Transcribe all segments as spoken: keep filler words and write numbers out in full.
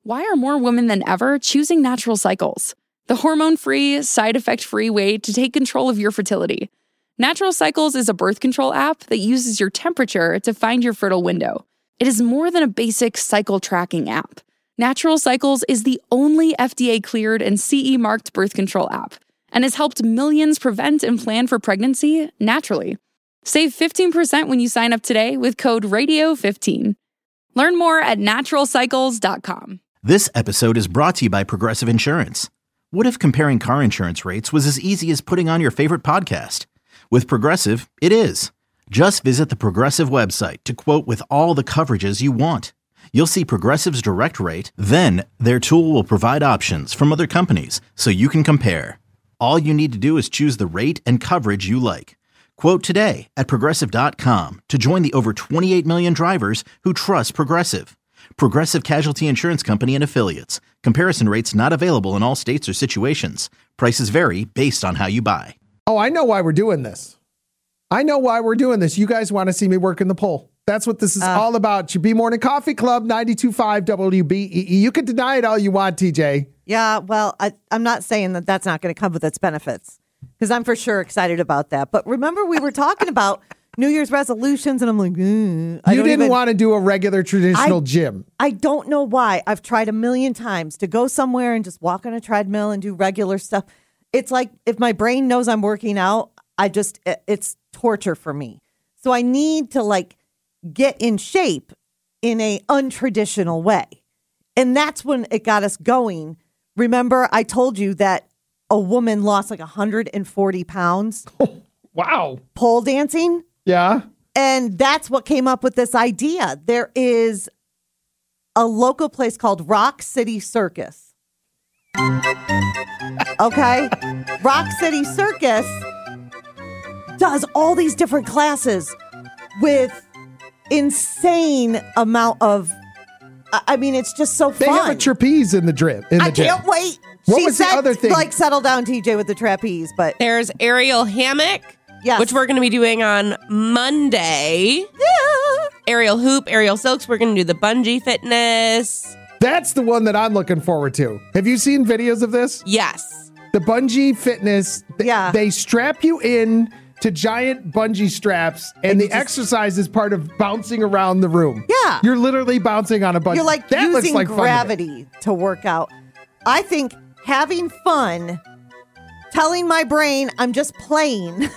why are more women than ever choosing Natural Cycles? The hormone-free, side-effect-free way to take control of your fertility. Natural Cycles is a birth control app that uses your temperature to find your fertile window. It is more than a basic cycle tracking app. Natural Cycles is the only F D A-cleared and C E-marked birth control app and has helped millions prevent and plan for pregnancy naturally. Save fifteen percent when you sign up today with code radio fifteen. Learn more at natural cycles dot com. This episode is brought to you by Progressive Insurance. What if comparing car insurance rates was as easy as putting on your favorite podcast? With Progressive, it is. Just visit the Progressive website to quote with all the coverages you want. You'll see Progressive's direct rate, then their tool will provide options from other companies so you can compare. All you need to do is choose the rate and coverage you like. Quote today at progressive dot com to join the over twenty-eight million drivers who trust Progressive. Progressive Casualty Insurance Company and Affiliates. Comparison rates not available in all states or situations. Prices vary based on how you buy. Oh, I know why we're doing this. I know why we're doing this. You guys want to see me work in the poll. That's what this is uh, all about. Your B Morning Coffee Club, ninety-two point five W B E E. You can deny it all you want, T J. Yeah, well, I, I'm not saying that that's not going to come with its benefits, because I'm for sure excited about that. But remember, we were talking about New Year's resolutions, and I'm like, mm, I you don't didn't even, want to do a regular traditional I, gym. I don't know why. I've tried a million times to go somewhere and just walk on a treadmill and do regular stuff. It's like if my brain knows I'm working out, I just, it, it's torture for me. So I need to like get in shape in a untraditional way. And that's when it got us going. Remember, I told you that a woman lost like one hundred forty pounds. Wow. Pole dancing. Yeah. And that's what came up with this idea. There is a local place called Rock City Circus. Okay. Rock City Circus does all these different classes with insane amount of, I mean, it's just so fun. They have a trapeze in the gym. In the I gym. can't wait. What she was said, the other thing? Like, settle down, T J, with the trapeze, but there's aerial hammock, yes, which we're going to be doing on Monday. Yeah. Aerial hoop, aerial silks. We're going to do the bungee fitness. That's the one that I'm looking forward to. Have you seen videos of this? Yes. The bungee fitness. Th- yeah. They strap you in to giant bungee straps, and, and the just, exercise is part of bouncing around the room. Yeah. You're literally bouncing on a bungee. You're like that using looks like gravity to, to work out. I think having fun, telling my brain I'm just playing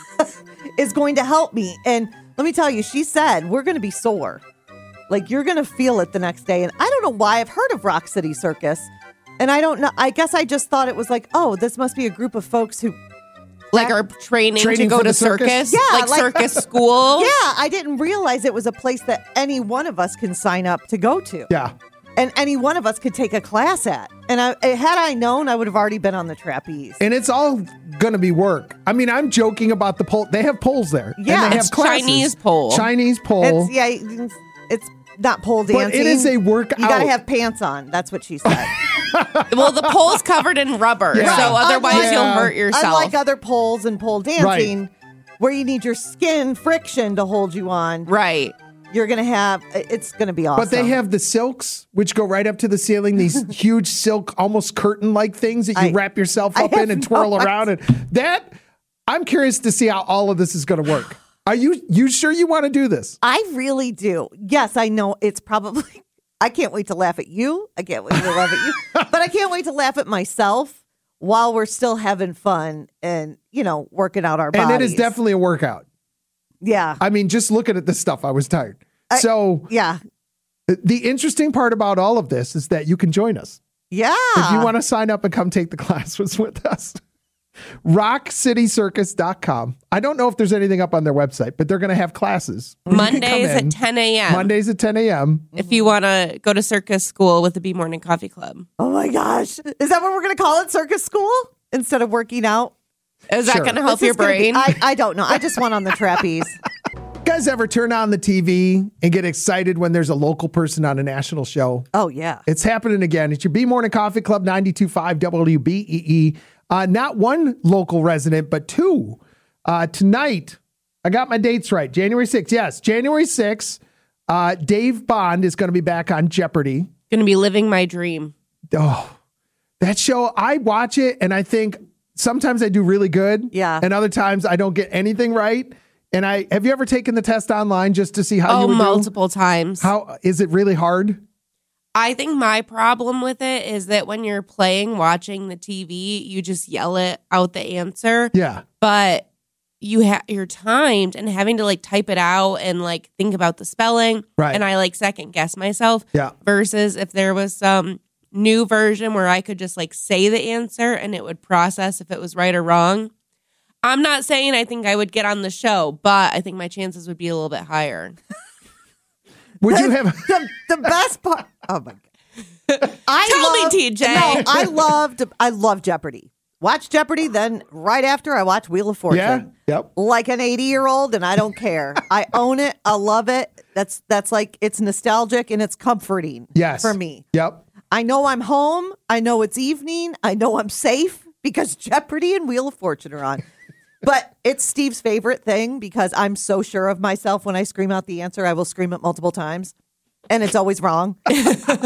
is going to help me. And let me tell you, she said, we're going to be sore. Like, you're going to feel it the next day. And I don't know why I've heard of Rock City Circus. And I don't know. I guess I just thought it was like, oh, this must be a group of folks who like are training, training to go to circus? circus. Yeah, like, like circus school. Yeah, I didn't realize it was a place that any one of us can sign up to go to. Yeah. And any one of us could take a class at. And I, had I known, I would have already been on the trapeze. And it's all going to be work. I mean, I'm joking about the pole. They have poles there. Yeah. And they it's have classes. Chinese pole. Chinese pole. It's, yeah, it's, it's not pole dancing. But it is a workout. You got to have pants on. That's what she said. Well, the pole's covered in rubber, Yeah. so otherwise Unlike- you'll hurt yourself. Unlike other poles and pole dancing, where you need your skin friction to hold you on. Right. You're going to have, it's going to be awesome. But they have the silks, which go right up to the ceiling, these huge silk, almost curtain-like things that you I- wrap yourself I up in have and twirl no around. And that, I'm curious to see how all of this is going to work. Are you you sure you want to do this? I really do. Yes, I know it's probably, I can't wait to laugh at you. I can't wait to laugh at you. But I can't wait to laugh at myself while we're still having fun and, you know, working out our bodies. And it is definitely a workout. Yeah. I mean, just looking at this stuff, I was tired. I, so yeah. The interesting part about all of this is that you can join us. Yeah. If you want to sign up and come take the classes with us. rock city circus dot com. I don't know if there's anything up on their website, but they're going to have classes. Mondays at ten a.m. Mondays at ten a.m. If you want to go to circus school with the B Morning Coffee Club. Oh my gosh. Is that what we're going to call it? Circus school? Instead of working out? Is that Sure. going to help This your is gonna be- brain? I, I don't know. I just went on the trapeze. Guys ever turn on the T V and get excited when there's a local person on a national show? Oh, yeah. It's happening again. It's your B Morning Coffee Club, ninety-two point five W B E E. Uh, not one local resident, but two. Uh, tonight, I got my dates right. January sixth. Yes, January sixth. Uh, Dave Bond is going to be back on Jeopardy Going to be living my dream. Oh, that show, I watch it and I think sometimes I do really good. Yeah. And other times I don't get anything right. And I have you ever taken the test online just to see how Oh, you would multiple times. do? How is it really hard? I think my problem with it is that when you're playing, watching the T V, you just yell it out the answer. Yeah. But you ha- you're timed and having to like type it out and like think about the spelling. Right. And I like second guess myself. Yeah. Versus if there was some new version where I could just like say the answer and it would process if it was right or wrong. I'm not saying I think I would get on the show, but I think my chances would be a little bit higher. Would you have the, the best part? Oh my god! I Tell me, love, T J. No, I loved. I love Jeopardy. Watch Jeopardy, then right after I watch Wheel of Fortune. Yeah. Yep. Like an eighty-year-old, and I don't care. I own it. I love it. That's that's like it's nostalgic and it's comforting. Yes. For me. Yep. I know I'm home. I know it's evening. I know I'm safe because Jeopardy and Wheel of Fortune are on. But it's Steve's favorite thing because I'm so sure of myself when I scream out the answer, I will scream it multiple times. And it's always wrong. And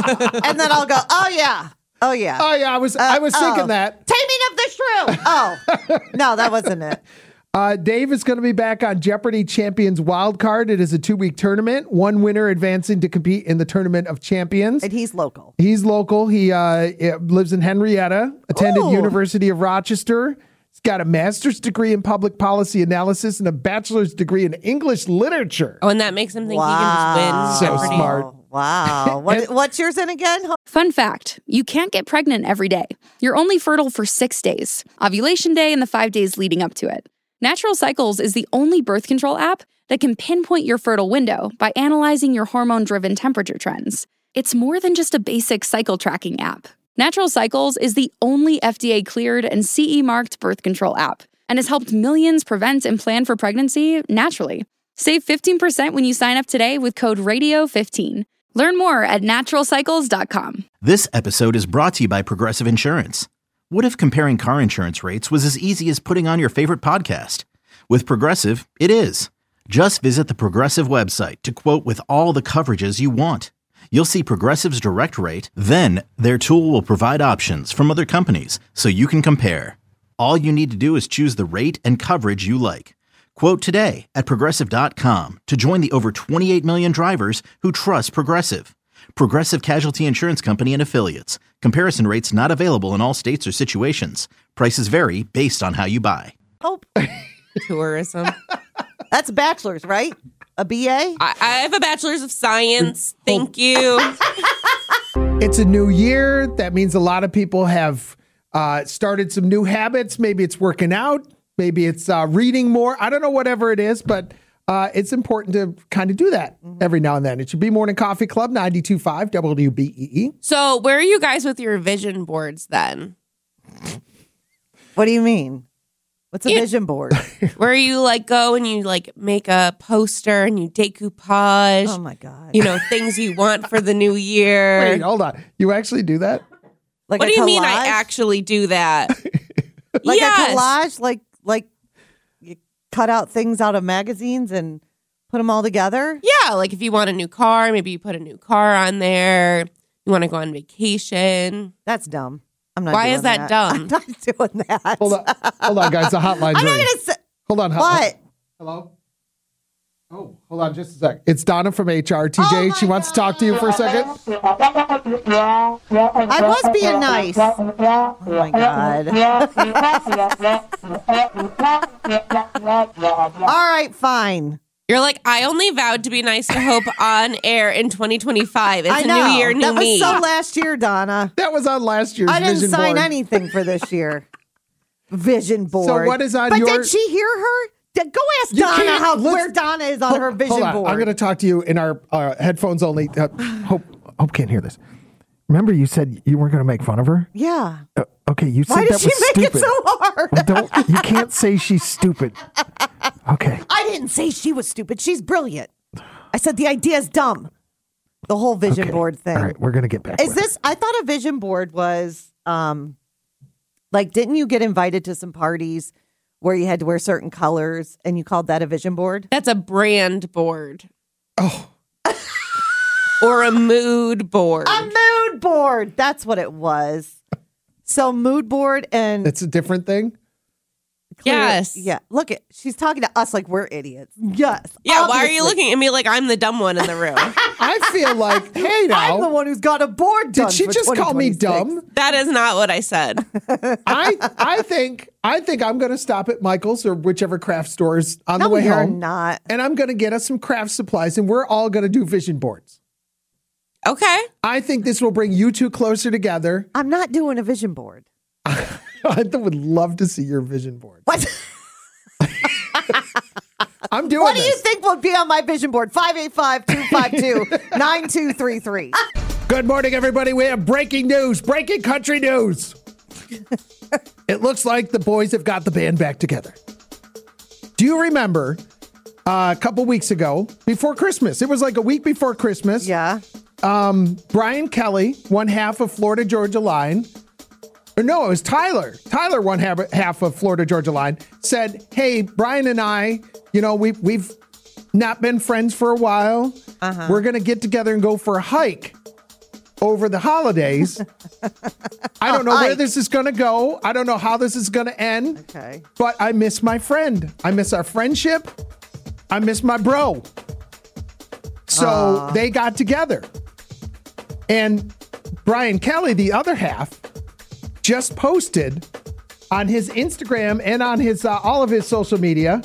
then I'll go, oh, yeah. Oh, yeah. Oh yeah, I was Uh, I was thinking oh. that. Taming of the Shrew. Oh, no, that wasn't it. Uh, Dave is going to be back on Jeopardy Champions Wildcard. It is a two-week tournament. One winner advancing to compete in the Tournament of Champions. And he's local. He's local. He uh, lives in Henrietta, attended Ooh. University of Rochester. He's got a master's degree in public policy analysis and a bachelor's degree in English literature. Oh, and that makes him think Wow. he can just win So Jeopardy. smart. Wow. What, what's yours in again? Fun fact, you can't get pregnant every day. You're only fertile for six days, ovulation day and the five days leading up to it. Natural Cycles is the only birth control app that can pinpoint your fertile window by analyzing your hormone-driven temperature trends. It's more than just a basic cycle tracking app. Natural Cycles is the only F D A-cleared and C E-marked birth control app and has helped millions prevent and plan for pregnancy naturally. Save fifteen percent when you sign up today with code radio fifteen. Learn more at natural cycles dot com. This episode is brought to you by Progressive Insurance. What if comparing car insurance rates was as easy as putting on your favorite podcast? With Progressive, it is. Just visit the Progressive website to quote with all the coverages you want. You'll see Progressive's direct rate, then their tool will provide options from other companies so you can compare. All you need to do is choose the rate and coverage you like. Quote today at progressive dot com to join the over twenty-eight million drivers who trust Progressive. Progressive Casualty Insurance Company and Affiliates. Comparison rates not available in all states or situations. Prices vary based on how you buy. Hope. Tourism. That's bachelor's, right? A B A? I, I have a bachelor's of science. Thank you. It's a new year. That means a lot of people have uh, started some new habits. Maybe it's working out. Maybe it's uh, reading more. I don't know, whatever it is, but uh, it's important to kind of do that every now and then. It should be Morning Coffee Club, ninety-two point five W B E E. So where are you guys with your vision boards then? What do you mean? What's a Yeah. vision board? Where you like go and you like make a poster and you decoupage, Oh my God. you know, things you want for the new year. Wait, hold on. You actually do that? Like What a do you mean I collage? actually do that? Like Yes. a collage? Like like you cut out things out of magazines and put them all together? Yeah, like if you want a new car, maybe you put a new car on there. You want to go on vacation. That's dumb. I'm not Why doing is that that. dumb? I'm not doing that. Hold on. Hold on, guys. The hotline's I'm not ringing. going to say. Hold on. hot- What? Hello? Oh, hold on just a sec. It's Donna from H R. T J, Oh my she wants to talk to you for a second. I was being nice. Oh my God. All right, fine. You're like, I only vowed to be nice to Hope on air in twenty twenty-five. It's I a know. new year, new that was me. so last year, Donna. That was on last year's I didn't vision sign board. anything for this year. Vision board. So what is on but your- did she hear her? Did, go ask You Donna can't- how let's- where Donna is on Hold- her vision hold on. board. I'm going to talk to you in our uh, headphones only. Uh, Hope, Hope can't hear this. Remember you said you weren't going to make fun of her? yeah. Uh, okay, you said Why did that she was make stupid. it so hard? Well, don't, you can't say she's stupid. Okay. I didn't say she was stupid. She's brilliant. I said the idea is dumb. The whole vision Okay. board thing. All right, we're going to get back. Is with it. this? I thought a vision board was um, like, didn't you get invited to some parties where you had to wear certain colors and you called that a vision board? That's a brand board. Oh. or a mood board? A mood board. That's what it was. So mood board and It's a different thing. clear- Yes. Yeah. Look at she's talking to us like we're idiots. Yes. Yeah, why are you obviously. looking at me like I'm the dumb one in the room? I feel like, hey I'm the now, one who's got a board done. did she for just call me twenty twenty-six. dumb? That is not what I said. I I think I think I'm going to stop at Michael's or whichever craft stores on No, the way you're home, not. and I'm going to get us some craft supplies, and we're all going to do vision boards. Okay. I think this will bring you two closer together. I'm not doing a vision board. I would love to see your vision board. What? I'm doing What do you this. think will be on my vision board? five eight five, two five two, nine two three three. Good morning, everybody. We have breaking news, breaking country news. It looks like the boys have got the band back together. Do you remember uh, a couple weeks ago, before Christmas? It was like a week before Christmas. Yeah. Brian Kelly, one half of Florida Georgia Line. Or no, it was Tyler. Tyler, one half, half of Florida Georgia Line, said, "Hey, Brian and I, you know, we've we've not been friends for a while. Uh-huh. We're gonna get together and go for a hike over the holidays. I don't know where hike. this is gonna go. I don't know how this is gonna end. Okay. But I miss my friend. I miss our friendship. I miss my bro." So they got together. And Brian Kelly, the other half, just posted on his Instagram and on his uh, all of his social media,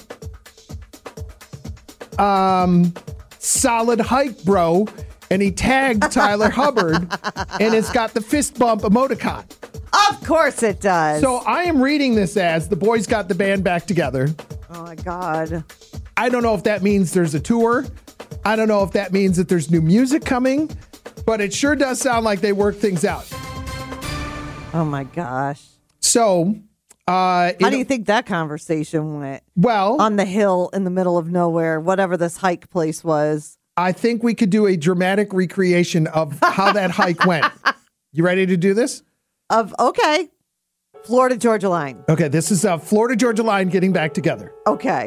um, solid hike, bro. And he tagged Tyler Hubbard, and it's got the fist bump emoticon. Of course it does. So I am reading this as the boys got the band back together. oh my God. I don't know if that means there's a tour. I don't know if that means that there's new music coming, but it sure does sound like they worked things out. Oh my gosh. So, uh, How it- do you think that conversation went? well, On the hill in the middle of nowhere, whatever this hike place was. I think we could do a dramatic recreation of how that hike went. You ready to do this? Of okay. Florida Georgia Line. Okay, this is uh, Florida Georgia Line getting back together. Okay.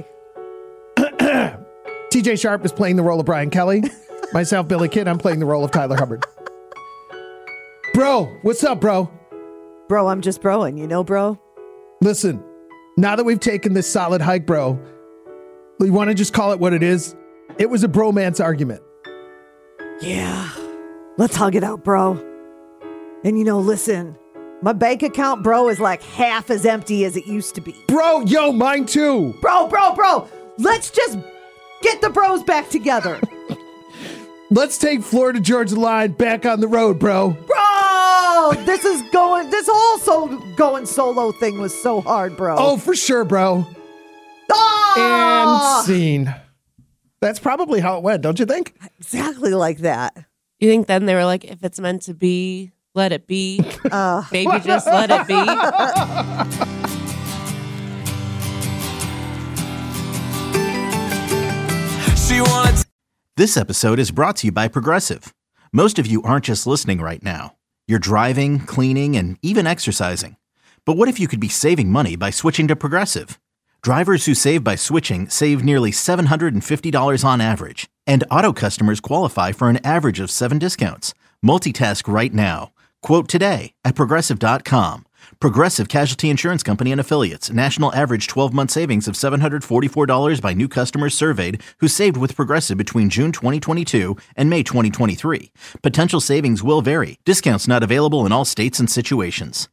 T J Sharp is playing the role of Brian Kelly. Myself, Billy Kidd, I'm playing the role of Tyler Hubbard. Bro, what's up, bro? Bro, I'm just broing, you know, bro? Listen, now that we've taken this solid hike, bro, we want to just call it what it is. It was a bromance argument. Yeah. Let's hug it out, bro. And you know, listen, my bank account, bro, is like half as empty as it used to be. Bro, yo, mine too. Bro, bro, bro, let's just get the bros back together. Let's take Florida Georgia Line back on the road, bro. Bro, this is going, this whole so going solo thing was so hard, bro. Oh, for sure, bro. Ah! And scene. That's probably how it went, don't you think? Exactly like that. You think then they were like, if it's meant to be, let it be. Uh, Maybe just let it be. She wants. This episode is brought to you by Progressive. Most of you aren't just listening right now. You're driving, cleaning, and even exercising. But what if you could be saving money by switching to Progressive? Drivers who save by switching save nearly seven hundred fifty dollars on average. And auto customers qualify for an average of seven discounts. Multitask right now. Quote today at Progressive dot com. Progressive Casualty Insurance Company and Affiliates. National average twelve-month savings of seven hundred forty-four dollars by new customers surveyed who saved with Progressive between June twenty twenty-two and May twenty twenty-three. Potential savings will vary. Discounts not available in all states and situations.